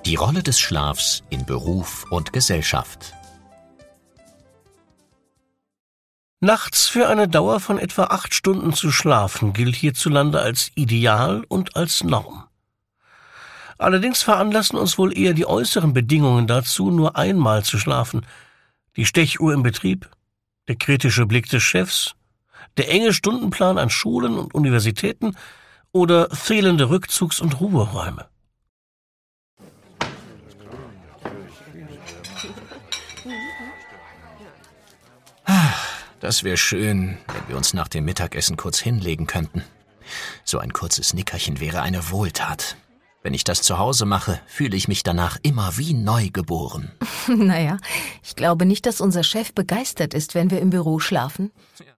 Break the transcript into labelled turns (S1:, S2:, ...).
S1: Die Rolle des Schlafs in Beruf und Gesellschaft.
S2: Nachts für eine Dauer von etwa 8 Stunden zu schlafen gilt hierzulande als Ideal und als Norm. Allerdings veranlassen uns wohl eher die äußeren Bedingungen dazu, nur einmal zu schlafen. Die Stechuhr im Betrieb, der kritische Blick des Chefs, der enge Stundenplan an Schulen und Universitäten oder fehlende Rückzugs- und Ruheräume.
S1: Das wäre schön, wenn wir uns nach dem Mittagessen kurz hinlegen könnten. So ein kurzes Nickerchen wäre eine Wohltat. Wenn ich das zu Hause mache, fühle ich mich danach immer wie neu geboren.
S3: Naja, ich glaube nicht, dass unser Chef begeistert ist, wenn wir im Büro schlafen.